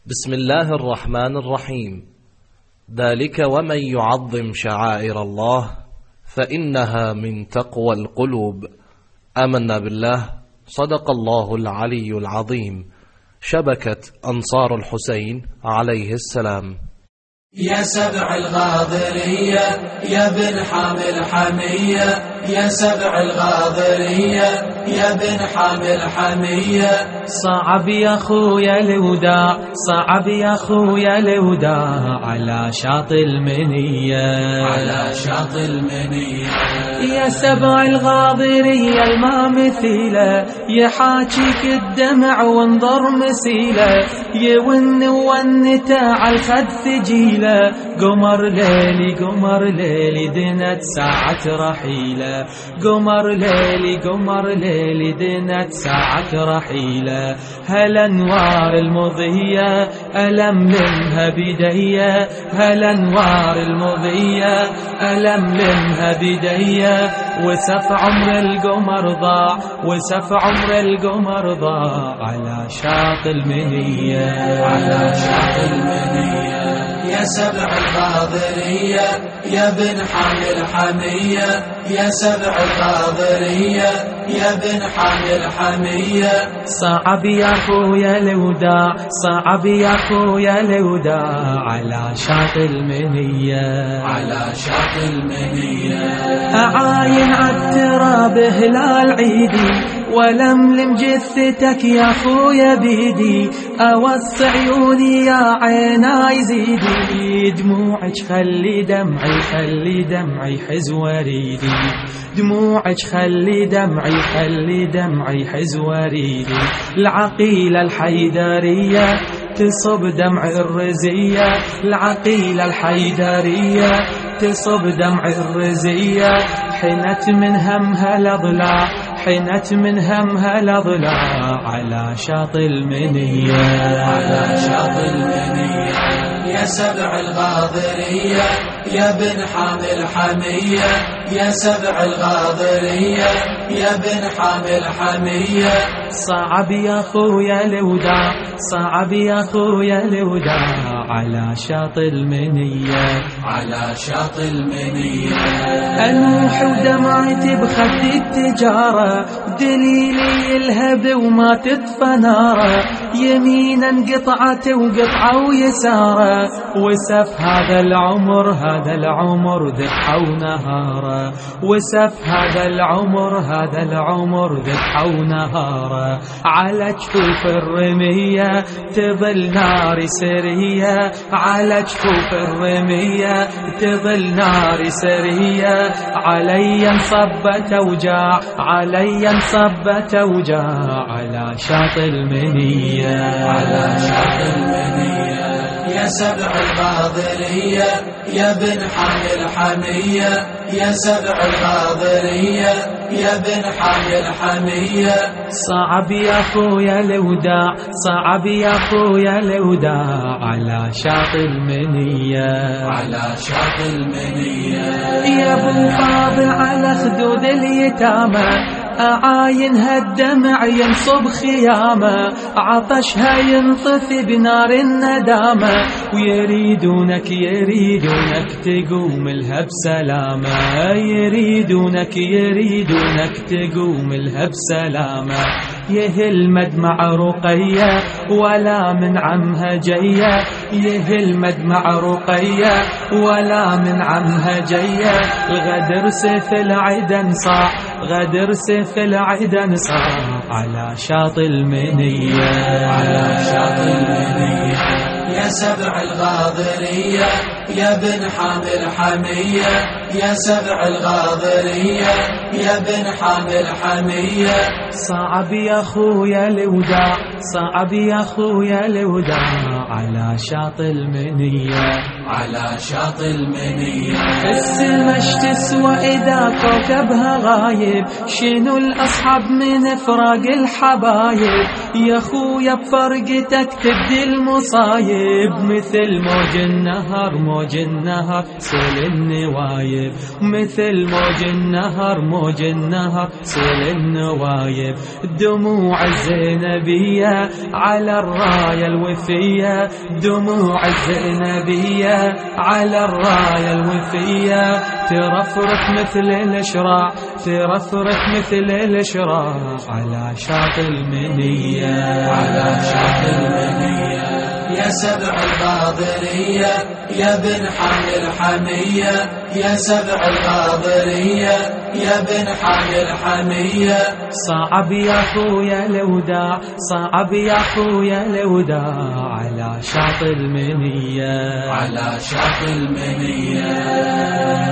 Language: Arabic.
بسم الله الرحمن الرحيم. ذلك ومن يعظم شعائر الله فإنها من تقوى القلوب. آمنا بالله. صدق الله العلي العظيم. شبكة أنصار الحسين عليه السلام. يا سبع الغاضرية يا بن حامل حمية، يا سبع الغاضرية يا بن حامل حمية. صعب يا خويا الوداع، صعب يا خويا الوداع على شاطئ المنية، على شاطئ المنية. يا سبع الغاضرية الما مثيلة، يحاكيك الدمع وانظر مسيلة، يون على الخد ثجيلة. قمر ليلي قمر ليلي دنت ساعة رحيلة، قمر ليلي قمر ليلي دنت ساعة رحيلة. هالانوار المضية ألملمها بدية، هالانوار المضية ألملمها بدية. وسف عمر القمر ضاع، وسف عمر القمر ضاع على شاطئ المنية، على شاطئ المنية. يا سبع الغاضرية يا بن حامل حمية، يا سبع الغاضرية يا بن حامل حمية. صعب يا خويا الوداع، صعب يا خويا الوداع على شاطئ المنية، على شاطئ المنية. أعاين عالتراب هلال عيدي، ولملم جثتك يا خويا بيدي. أوسع عيوني يا عيناي زيدي، دموعك خلي دمعي خلي دمعي حز وريدي، دموعك خلي دمعي خلي دمعي حز وريدي. العقيلة الحيدرية تصب دمع الرزية، العقيلة الحيدرية تصب دمع الرزية. حنت من همها الأضلاع، حنت من همها الأضلاع على شاطئ المنية، على شاطئ المنية. يا سبع الغاضرية يا بن حامل حمية، يا سبع الغاضرية يا بن حامل حمية. صعب يا خويا الوداع، صعب يا خويا الوداع على شاطئ المنية، على شاطئ المنية. أنوح ودمعتي بخد التجارة، دليلي يلهب وما تطفى ناره. يمينا قطعة وقطعة ويساره، وسف هذا العمر هذا العمر ذبحة ونهاره، وسف هذا العمر هذا العمر ذبحة ونهاره. على جفوف الرمية تظل نار سرية، على جفوف الرمية تظل نار سرية. علي انصبت اوجاع، علي انصبت اوجاع على شاطئ المنية، على شاطئ المنية. يا سبع الغاضرية يا بن حامل حمية، يا سبع الغاضرية يا بن حامل حمية. صعب يا خويا الوداع، صعب يا خويا الوداع على شاطئ المنية، على شاطئ المنية. يا ابو فاضل على خدود اليتامى، أعاينها الدمع ينصب خيامة. عطشها ينطفي بنار الندامة، ويريدونك يريدونك تقوم لها بسلامة، يريدونك يريدونك تقوم لها بسلامة. يهل مدمع رقية ولا من عمها جية، يهل مدمع رقية ولا من عمها جية. الغدر سيف العدن صاع، غدر سيف العدن صاع على شاطئ المنية، على شاطئ المنية. يا سبع الغاضرية يا بن حامل حمية، يا سبع الغاضرية يا بن حامل حمية. صعب يا خويا الوداع، صعب يا خويا الوداع على شاطئ المنية، على شاطئ المنية. السمش تسوى إذا كوكبها غايب، شنو الأصحاب من فراق الحبايب. يا خويا بفرقتك تبدي المصايب، مثل موج النهر موج النهر سيل النوايب. النوايب، مثل موج النهر موج النهر سيل النوايب. دموع الزينبية على الراية الوفية، دموع الزينبية على الراية الوفية، ترفرف مثل الاشراع ترفرف مثل الاشراع على شاطئ المنية على شاطئ المنية. يا سبع الغاضرية يا بن حامي الحمية، يا سبع الغاضرية يا بن حامي الحمية. صعب يا خويا الوداع صعب يا خويا الوداع على شاطئ المنية على شاطئ المنية.